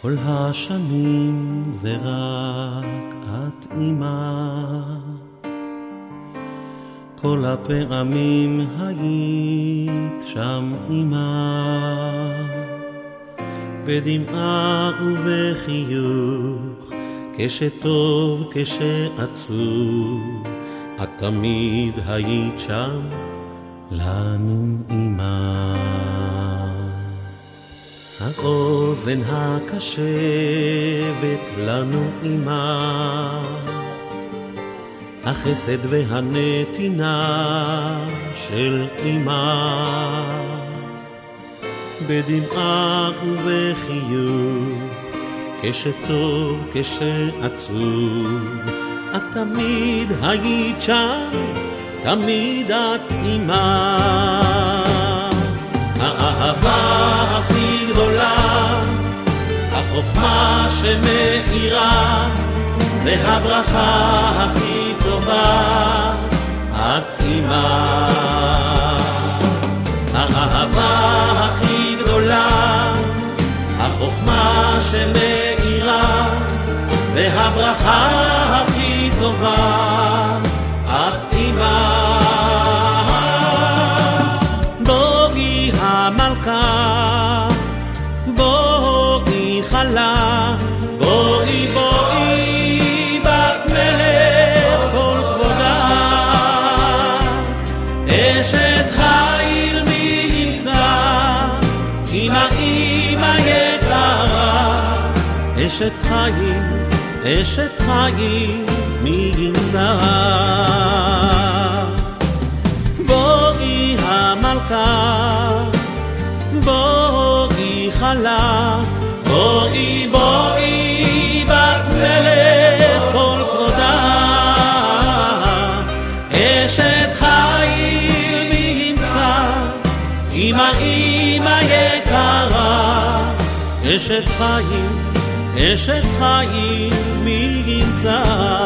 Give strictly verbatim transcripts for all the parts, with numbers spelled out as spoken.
כל השנים זה רק את אמא, כל הפעמים היית שם אמא, בדמעה ובחיוך, כשטוב כשעצוב, את תמיד היית שם לנו אמא. האוזן הקשבת לנו אמא, החסד והנתינה של אמא, בדמעה ובחיוך, כשטוב כשעצוב, את תמיד היית שם, תמיד את אמא. האהבה הכי גדולה, החוכמה שמאירה, והברכה הכי טובה, את אמא. האהבה הכי גדולה, החוכמה שמאירה, והברכה הכי טובה, את אמא. בואי המלכה, בואי חלה, בואי בואי בת מלך כל כבודה, אשת חיל מי ימצא, אמא אמא יקרה, אשת חיל, אשת חיל מי ימצא. בואי המלכה, בואי חלה, בואי בואי בת מלך כל כבודה, אשת חיל מי ימצא, אמא אמא יקרה, אשת חיל, אשת חיל מי ימצא.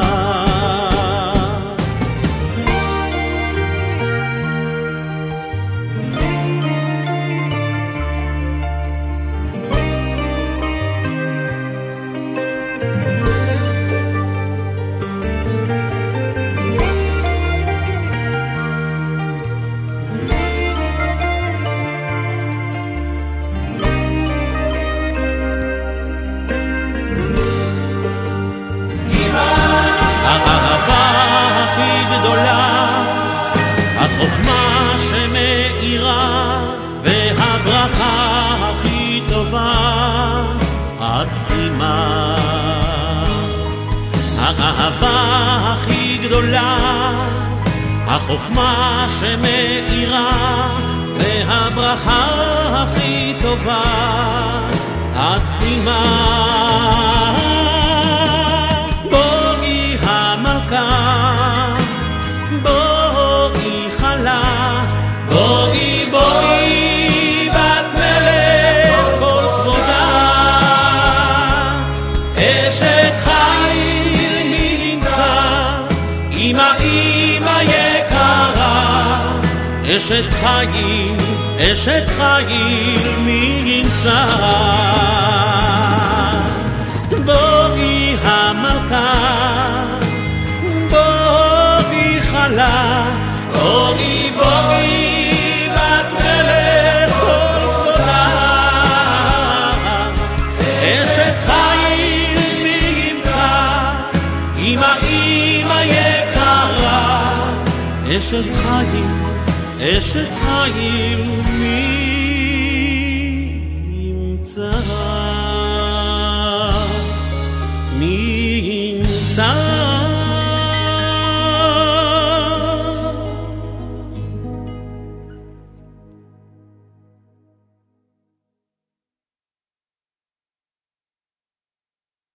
החוכמה שמאירה והברכה הכי טובה, את אמא. האהבה הכי גדולה, החוכמה שמאירה והברכה הכי טובה, את אמא. בואי המלכה, בואי חלה, בואי בואי בת מלך כל כבודה, אשת חיל מי ימצא, אמא אמא יקרה, אשת חיל, אשת חיל מי ימצא. בואי המלכה, בואי חלה, בואי בואי בת מלך כל כבודה, אשת חיל מי ימצא, אמא אמא יקרה, אשת חיל, אשת חיל מי ימצא.